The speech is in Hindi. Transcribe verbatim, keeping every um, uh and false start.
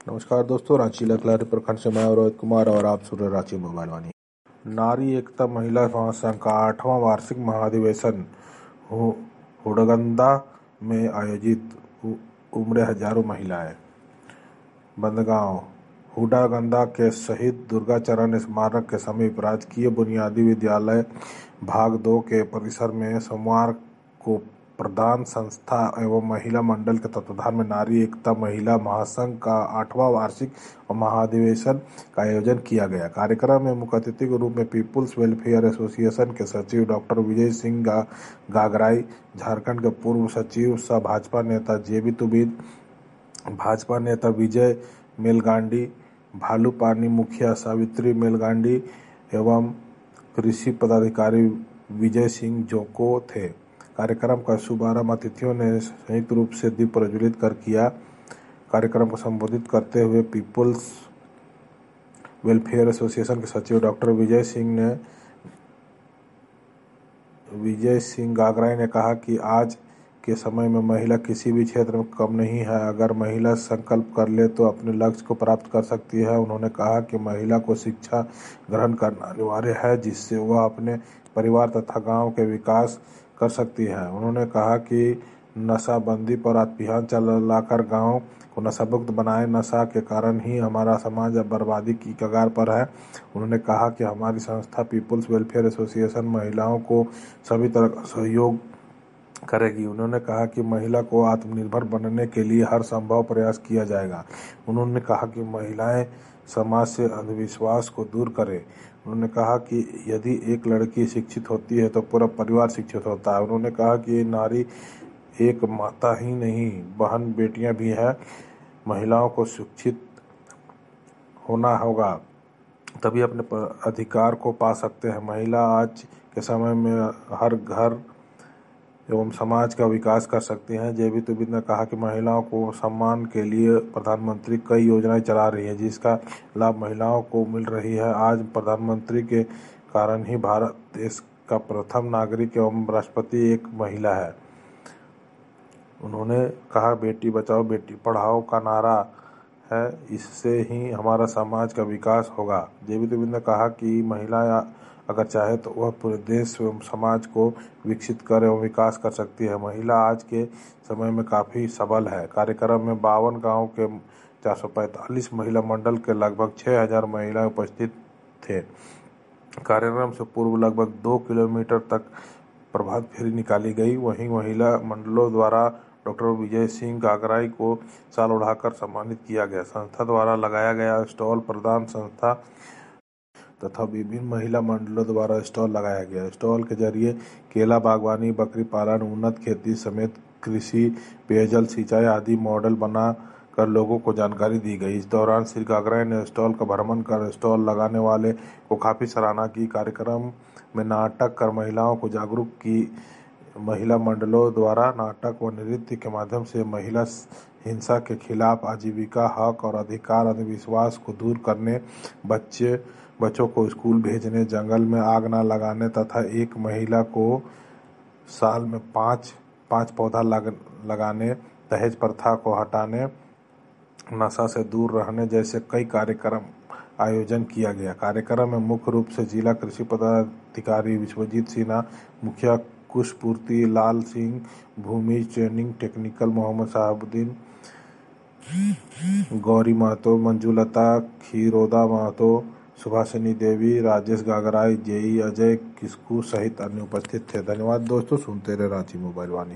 नमस्कार दोस्तों, रांची लखलारी प्रखंड से मैं रोहित कुमार और आप सुन रहे रांची मोबाइल वाणी। नारी एकता महिला महासंघ का आठवां वार्षिक महाधिवेशन हुड़गंदा में आयोजित, उमड़े हजारों महिलाएं। बंदगांव हुड़गंदा के शहीद दुर्गाचरण स्मारक के समीप राजकीय बुनियादी विद्यालय भाग दो के परिसर में सोमवार को प्रधान संस्था एवं महिला मंडल के तत्वाधान में नारी एकता महिला महासंघ का आठवां वार्षिक महाधिवेशन का आयोजन किया गया। कार्यक्रम में मुख्य अतिथि के रूप में पीपुल्स वेलफेयर एसोसिएशन के सचिव डॉक्टर विजय सिंह गागराई, झारखंड के पूर्व सचिव सह भाजपा नेता जेबी तुबिद, भाजपा नेता विजय मेलगांडी, भालूपानी मुखिया सावित्री मेलगांडी एवं कृषि पदाधिकारी विजय सिंह जोको थे। कार्यक्रम का शुभारंभ अतिथियों ने संयुक्त रूप से दीप प्रज्वलित कर किया। कार्यक्रम को संबोधित करते हुए पीपुल्स वेलफेयर एसोसिएशन के सचिव डॉक्टर विजय सिंह ने विजय सिंह गागराई ने कहा कि आज के समय में महिला किसी भी क्षेत्र में कम नहीं है। अगर महिला संकल्प कर ले तो अपने लक्ष्य को प्राप्त कर सकती है। उन्होंने कहा कि महिला को शिक्षा ग्रहण करना अनिवार्य है, जिससे वह अपने परिवार तथा गांव के विकास कर सकती है। उन्होंने कहा कि नशाबंदी पर अभियान चलाकर गांव को नशामुक्त बनाए। नशा के कारण ही हमारा समाज अब बर्बादी की कगार पर है। उन्होंने कहा कि हमारी संस्था पीपुल्स वेलफेयर एसोसिएशन महिलाओं को सभी तरह का सहयोग करेगी। उन्होंने कहा कि महिला को आत्मनिर्भर बनने के लिए हर संभव प्रयास किया जाएगा। उन्होंने कहा कि महिलाएं समाज से अंधविश्वास को दूर करें। उन्होंने कहा कि यदि एक लड़की शिक्षित होती है तो पूरा परिवार शिक्षित होता है। उन्होंने कहा कि नारी एक माता ही नहीं, बहन बेटियां भी हैं। महिलाओं को शिक्षित होना होगा, तभी अपने अधिकार को पा सकते हैं। महिला आज के समय में हर घर एवं समाज का विकास कर सकती हैं। जेबी तुबिद ने कहा कि महिलाओं को सम्मान के लिए प्रधानमंत्री कई योजनाएं चला रही है, जिसका लाभ महिलाओं को मिल रही है। आज प्रधानमंत्री के कारण ही भारत देश का प्रथम नागरिक एवं राष्ट्रपति एक महिला है। उन्होंने कहा बेटी बचाओ बेटी पढ़ाओ का नारा है, इससे ही हमारा समाज का विकास होगा। जेबी तुबिद ने कहा कि महिला अगर चाहे तो वह पूरे देश एवं समाज को विकसित कर एवं विकास कर सकती है। महिला आज के समय में काफ़ी सबल है। कार्यक्रम में बावन गाँव के चार सौ पैंतालीस महिला मंडल के लगभग छः हजार महिलाएं उपस्थित थे। कार्यक्रम से पूर्व लगभग दो किलोमीटर तक प्रभात फेरी निकाली गई। वहीं महिला मंडलों द्वारा डॉक्टर विजय सिंह गागराई को शाल ओढ़ाकर सम्मानित किया गया। संस्था द्वारा लगाया गया स्टॉल प्रधान संस्था तथा विभिन्न महिला मंडलों द्वारा स्टॉल लगाया गया। स्टॉल के जरिए केला बागवानी, बकरी पालन, उन्नत खेती समेत कृषि, पेयजल, सिंचाई आदि मॉडल बना कर लोगों को जानकारी दी गई। इस दौरान श्री गागराई ने स्टॉल का भ्रमण कर स्टॉल लगाने वाले को काफ़ी सराहना की। कार्यक्रम में नाटक कर महिलाओं को जागरूक की। महिला मंडलों द्वारा नाटक व नृत्य के माध्यम से महिला हिंसा के खिलाफ आजीविका, हक और अधिकार, अंधविश्वास को दूर करने, बच्चे बच्चों को स्कूल भेजने, जंगल में आग न लगाने तथा एक महिला को साल में पाँच पाँच पौधा लग, लगाने, दहेज प्रथा को हटाने, नशा से दूर रहने जैसे कई कार्यक्रम आयोजन किया गया। कार्यक्रम में मुख्य रूप से जिला कृषि पदाधिकारी विश्वजीत सिन्हा, मुखिया कुशपूर्ति लाल सिंह, भूमि training technical Mohammad Sahabuddin, Gauri Mahto, Manjulata Khiroda Mahto, Subhashini Devi, Rajesh Gagrai, JE Ajay Kisku सहित अन्य उपस्थित थे। धन्यवाद दोस्तों, सुनते रहे रांची मोबाइल वाणी।